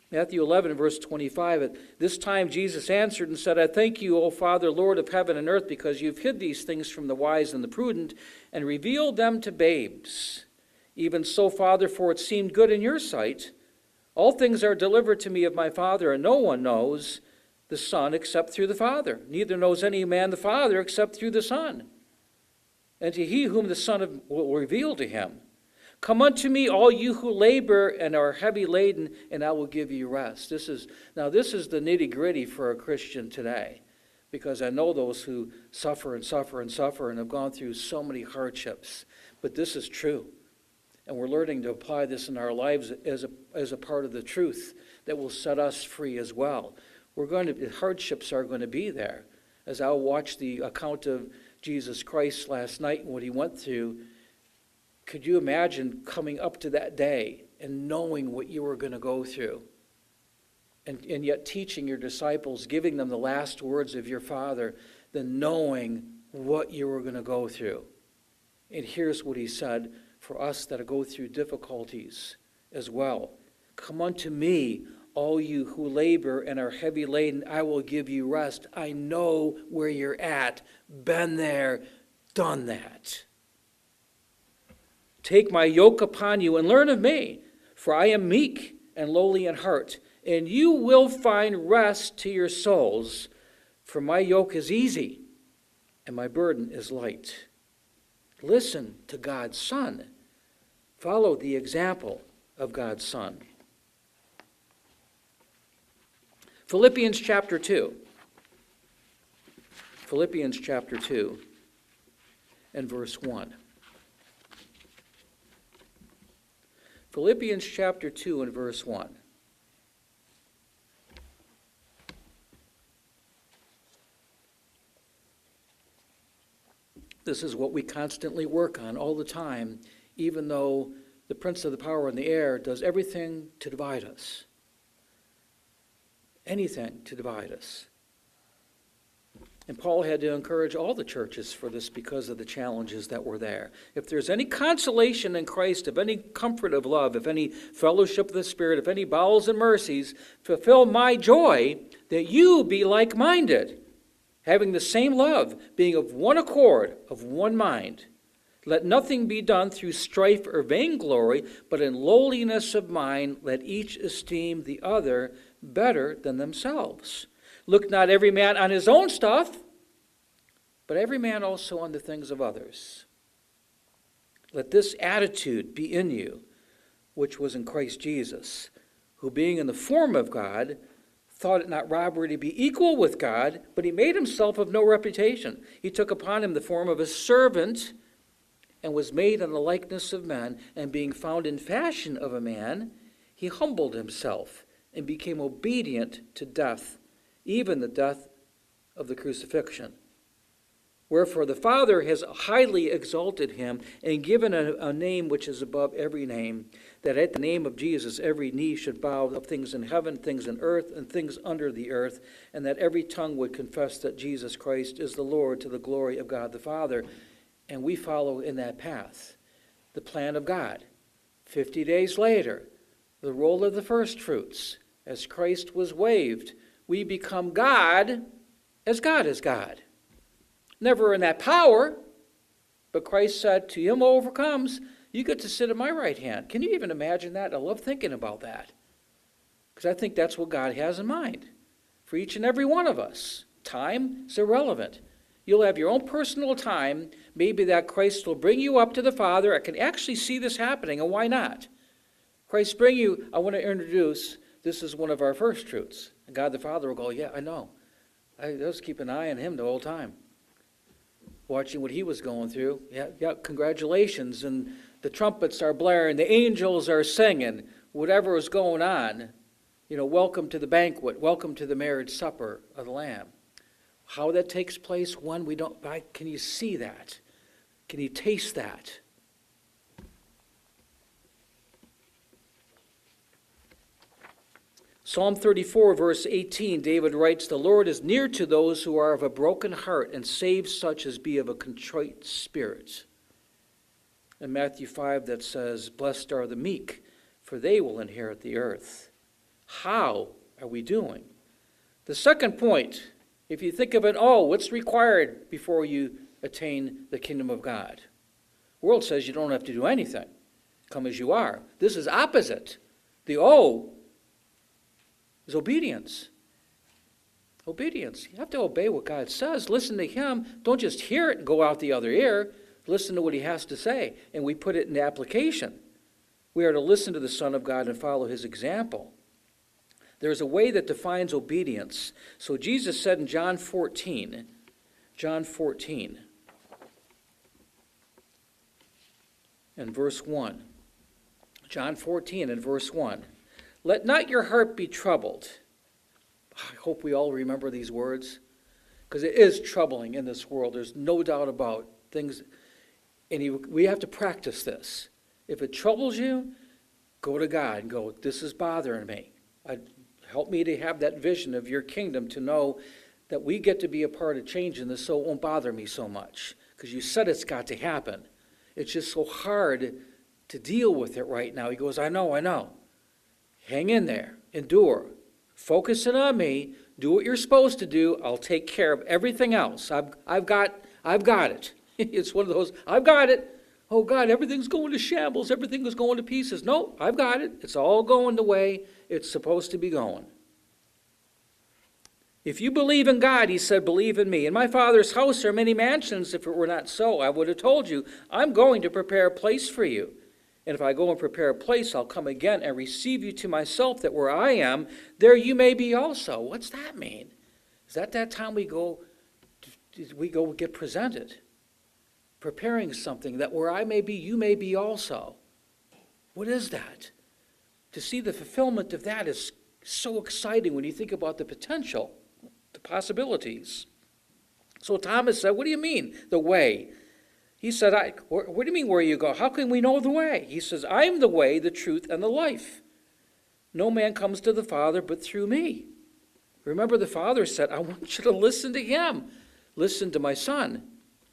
Matthew eleven, verse twenty-five, at this time Jesus answered and said, I thank you, O Father, Lord of heaven and earth, because you've hid these things from the wise and the prudent and revealed them to babes. Even so, Father, for it seemed good in your sight. All things are delivered to me of my Father, and no one knows the Son except through the Father. Neither knows any man the Father except through the Son, and to he whom the Son will reveal to him. Come unto me, all you who labor and are heavy laden, and I will give you rest. This is now this is the nitty-gritty for a Christian today, because I know those who suffer and suffer and suffer and have gone through so many hardships. But this is true, and we're learning to apply this in our lives as a as a part of the truth that will set us free as well. We're going to hardships are going to be there. As I watched the account of Jesus Christ last night and what he went through, could you imagine coming up to that day and knowing what you were going to go through? And, and yet teaching your disciples, giving them the last words of your Father, then knowing what you were going to go through. And here's what he said for us that go through difficulties as well. Come unto me, all you who labor and are heavy laden, I will give you rest. I know where you're at. Been there, done that. Take my yoke upon you and learn of me, for I am meek and lowly in heart, and you will find rest to your souls, for my yoke is easy and my burden is light. Listen to God's Son. Follow the example of God's Son. Philippians chapter two. Philippians chapter two and verse one. Philippians chapter two and verse one. This is what we constantly work on all the time, even though the prince of the power in the air does everything to divide us. Anything to divide us. And Paul had to encourage all the churches for this because of the challenges that were there. If there's any consolation in Christ, if any comfort of love, if any fellowship of the Spirit, if any bowels and mercies, fulfill my joy that you be like-minded, having the same love, being of one accord, of one mind. Let nothing be done through strife or vainglory, but in lowliness of mind let each esteem the other better than themselves. Look not every man on his own stuff, but every man also on the things of others. Let this attitude be in you, which was in Christ Jesus, who being in the form of God, thought it not robbery to be equal with God, but he made himself of no reputation. He took upon him the form of a servant, and was made in the likeness of men, and being found in fashion of a man, he humbled himself, and became obedient to death, even the death of the crucifixion. Wherefore the Father has highly exalted him, and given a, a name which is above every name, that at the name of Jesus every knee should bow, of things in heaven, things in earth, and things under the earth, and that every tongue would confess that Jesus Christ is the Lord, to the glory of God the Father. And we follow in that path, the plan of God. Fifty days later, the roll of the first fruits, as Christ was waved, we become God as God is God. Never in that power, but Christ said, to him who overcomes, you get to sit at my right hand. Can you even imagine that? I love thinking about that, because I think that's what God has in mind for each and every one of us. Time is irrelevant. You'll have your own personal time. Maybe that Christ will bring you up to the Father. I can actually see this happening, and why not? Christ bring you, I want to introduce, this is one of our first fruits. And God the Father will go, yeah, I know. I was keeping an eye on him the whole time, watching what he was going through. Yeah, yeah, congratulations. And the trumpets are blaring, the angels are singing, whatever is going on. You know, welcome to the banquet, welcome to the marriage supper of the Lamb. How that takes place, when we don't, can you see that? Can you taste that? Psalm thirty-four, verse eighteen, David writes, the Lord is near to those who are of a broken heart, and saves such as be of a contrite spirit. In Matthew five, that says, blessed are the meek, for they will inherit the earth. How are we doing? The second point, if you think of it, oh, what's required before you attain the kingdom of God? The world says you don't have to do anything. Come as you are. This is opposite. The O is obedience. Obedience. You have to obey what God says. Listen to him. Don't just hear it and go out the other ear. Listen to what he has to say. And we put it in application. We are to listen to the Son of God and follow his example. There's a way that defines obedience. So Jesus said in John fourteen, John fourteen, and verse one. John fourteen and verse one. Let not your heart be troubled. I hope we all remember these words, because it is troubling in this world. There's no doubt about things, and you, we have to practice this. If it troubles you, go to God and go, this is bothering me. I, help me to have that vision of your kingdom, to know that we get to be a part of changing this so it won't bother me so much, because you said it's got to happen. It's just so hard to deal with it right now. He goes, I know, I know. Hang in there. Endure. Focus in on me. Do what you're supposed to do. I'll take care of everything else. I've, I've got, I've got it. It's one of those, I've got it. Oh, God, everything's going to shambles. Everything is going to pieces. No, I've got it. It's all going the way it's supposed to be going. If you believe in God, he said, believe in me. In my Father's house are many mansions. If it were not so, I would have told you. I'm going to prepare a place for you. And if I go and prepare a place, I'll come again and receive you to myself, that where I am, there you may be also. What's that mean? Is that that time we go, we go get presented? Preparing something, that where I may be, you may be also. What is that? To see the fulfillment of that is so exciting when you think about the potential, the possibilities. So Thomas said, what do you mean, the way? He said, I, what do you mean where you go? How can we know the way? He says, I am the way, the truth, and the life. No man comes to the Father but through me. Remember, the Father said, I want you to listen to him. Listen to my Son.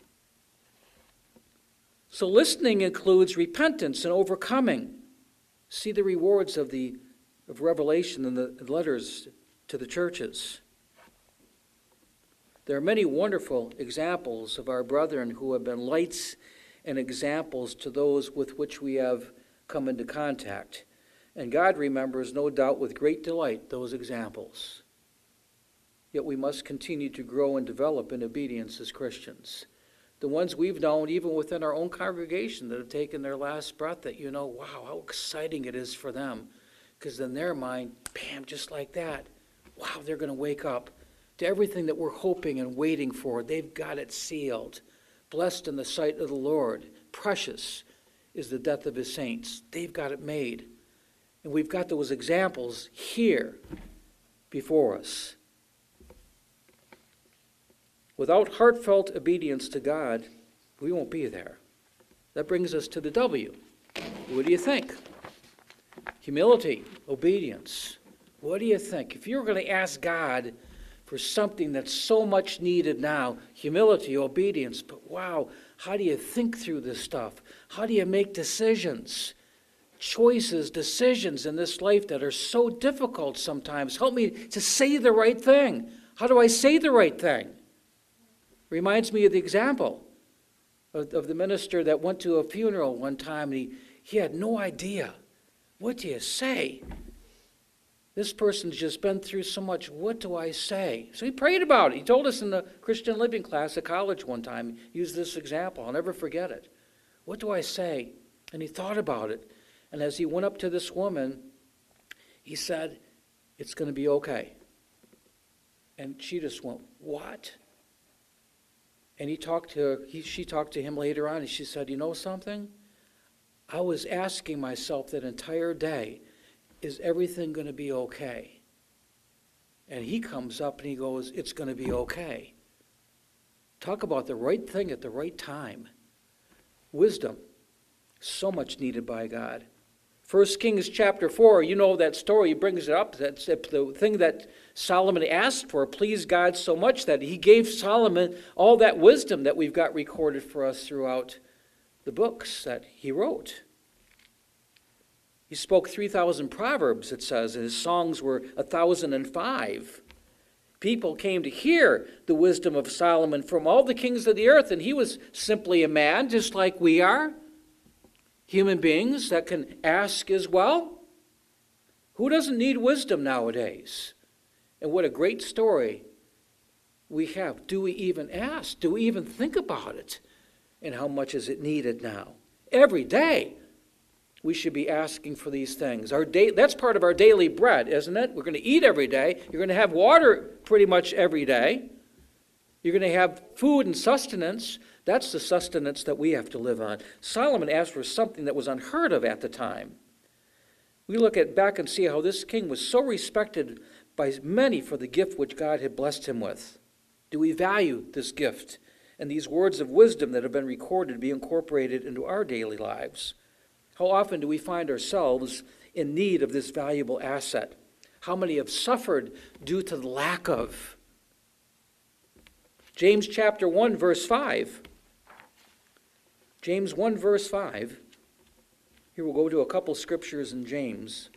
So listening includes repentance and overcoming. See the rewards of the of Revelation in the letters to the churches. There are many wonderful examples of our brethren who have been lights and examples to those with which we have come into contact. And God remembers, no doubt, with great delight those examples. Yet we must continue to grow and develop in obedience as Christians. The ones we've known, even within our own congregation, that have taken their last breath, that you know, wow, how exciting it is for them. Because in their mind, bam, just like that, wow, they're going to wake up to everything that we're hoping and waiting for. They've got it sealed. Blessed in the sight of the Lord. Precious is the death of his saints. They've got it made. And we've got those examples here before us. Without heartfelt obedience to God, we won't be there. That brings us to the W. What do you think? Humility, obedience. What do you think? If you were going to ask God for something that's so much needed now, humility, obedience, but wow, how do you think through this stuff? How do you make decisions? Choices, decisions in this life that are so difficult sometimes. Help me to say the right thing. How do I say the right thing? Reminds me of the example of, of the minister that went to a funeral one time, and he, he had no idea. What do you say? This person's just been through so much. What do I say? So he prayed about it. He told us in the Christian living class at college one time, he used this example. I'll never forget it. What do I say? And he thought about it. And as he went up to this woman, he said, it's going to be okay. And she just went, what? And he talked to her, he, she talked to him later on, and she said, you know something? I was asking myself that entire day, is everything going to be okay? And he comes up and he goes, it's going to be okay. Talk about the right thing at the right time. Wisdom, so much needed by God. First Kings chapter four, you know that story, he brings it up. That's the thing that Solomon asked for pleased God so much that he gave Solomon all that wisdom that we've got recorded for us throughout the books that he wrote. He spoke three thousand proverbs, it says, and his songs were one thousand five. People came to hear the wisdom of Solomon from all the kings of the earth, and he was simply a man, just like we are, human beings that can ask as well. Who doesn't need wisdom nowadays? And what a great story we have. Do we even ask? Do we even think about it? And how much is it needed now? Every day we should be asking for these things. Our day, that's part of our daily bread, isn't it? We're going to eat every day. You're going to have water pretty much every day. You're going to have food and sustenance. That's the sustenance that we have to live on. Solomon asked for something that was unheard of at the time. We look at back and see how this king was so respected by many for the gift which God had blessed him with. Do we value this gift and these words of wisdom that have been recorded be incorporated into our daily lives? How often do we find ourselves in need of this valuable asset? How many have suffered due to the lack of? James chapter one, verse five. James one, verse five. Here we'll go to a couple scriptures in James.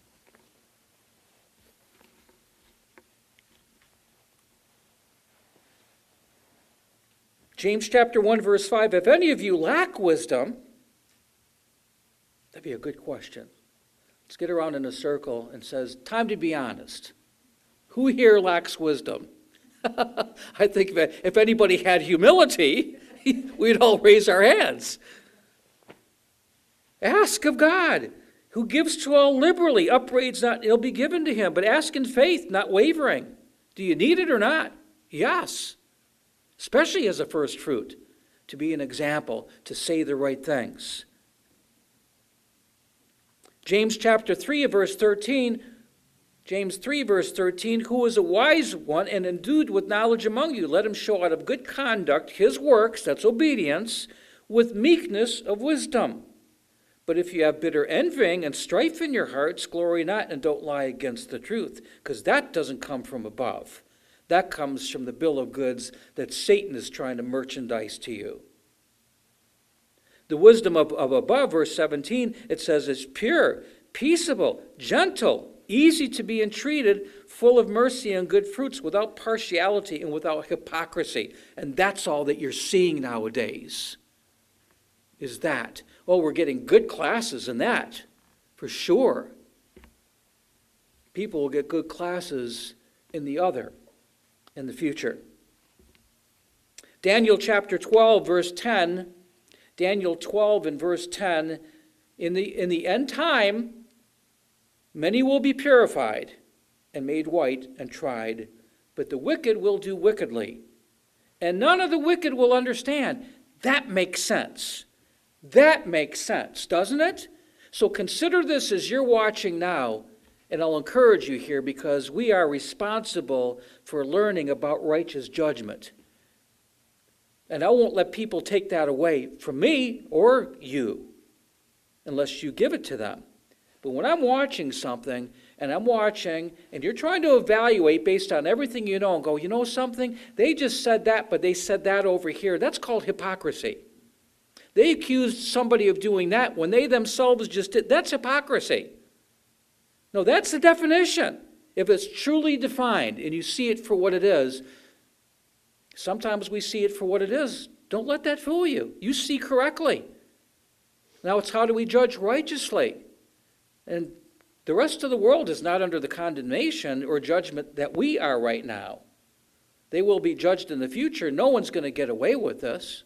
James chapter one, verse five. If any of you lack wisdom, that'd be a good question. Let's get around in a circle and says, time to be honest. Who here lacks wisdom? I think that if anybody had humility, we'd all raise our hands. Ask of God, who gives to all liberally, upbraids not, it'll be given to him. But ask in faith, not wavering. Do you need it or not? Yes. Especially as a first fruit, to be an example, to say the right things. James chapter three, verse thirteen, James three, verse thirteen, who is a wise one and endued with knowledge among you, let him show out of good conduct his works, that's obedience, with meekness of wisdom. But if you have bitter envying and strife in your hearts, glory not and don't lie against the truth, because that doesn't come from above. That comes from the bill of goods that Satan is trying to merchandise to you. The wisdom of, of above, verse seventeen, it says is pure, peaceable, gentle, easy to be entreated, full of mercy and good fruits, without partiality and without hypocrisy. And that's all that you're seeing nowadays, is that. Oh, we're getting good classes in that, for sure. People will get good classes in the other, in the future. Daniel chapter twelve, verse ten, Daniel twelve and verse ten, in the, in the end time, many will be purified and made white and tried, but the wicked will do wickedly. And none of the wicked will understand. That makes sense. That makes sense, doesn't it? So consider this as you're watching now, and I'll encourage you here because we are responsible for learning about righteous judgment. And I won't let people take that away from me or you unless you give it to them. But when I'm watching something, and I'm watching, and you're trying to evaluate based on everything you know and go, you know something? They just said that, but they said that over here. That's called hypocrisy. They accused somebody of doing that when they themselves just did. That's hypocrisy. No, that's the definition. If it's truly defined and you see it for what it is, sometimes we see it for what it is. Don't let that fool you. You see correctly. Now it's how do we judge righteously? And the rest of the world is not under the condemnation or judgment that we are right now. They will be judged in the future. No one's going to get away with this.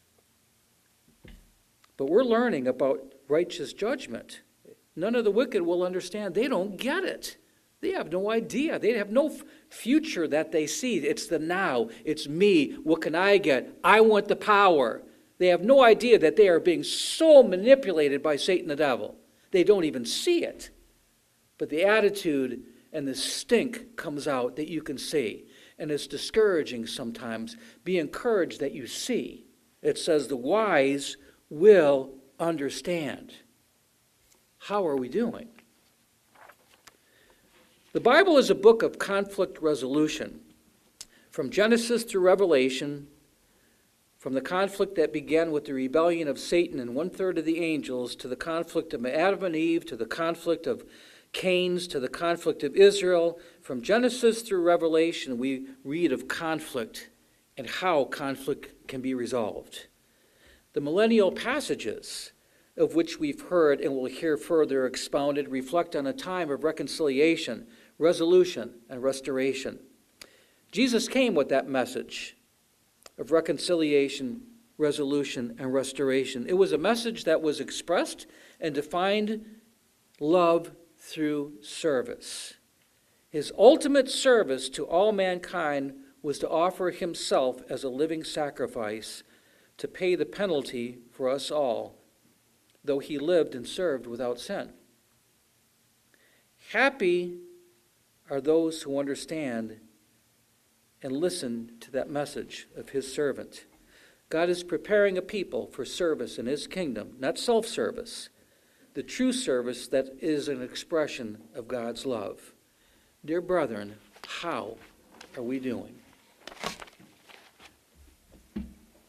But we're learning about righteous judgment. None of the wicked will understand. They don't get it. They have no idea. They have no f- future that they see. It's the now. It's me. What can I get? I want the power. They have no idea that they are being so manipulated by Satan the devil. They don't even see it. But the attitude and the stink comes out that you can see. And it's discouraging sometimes. Be encouraged that you see. It says the wise will understand. How are we doing? The Bible is a book of conflict resolution. From Genesis through Revelation, From the conflict that began with the rebellion of Satan and one-third of the angels, to the conflict of Adam and Eve, to the conflict of Cain's, to the conflict of Israel, from Genesis through Revelation, we read of conflict and how conflict can be resolved. The millennial passages, of which we've heard and will hear further expounded, reflect on a time of reconciliation, resolution, and restoration. Jesus came with that message of reconciliation, resolution, and restoration. It was a message that was expressed and defined love through service. His ultimate service to all mankind was to offer himself as a living sacrifice to pay the penalty for us all, though he lived and served without sin. Happy are those who understand and listen to that message of his servant. God is preparing a people for service in his kingdom, not self-service, the true service that is an expression of God's love. Dear brethren, how are we doing?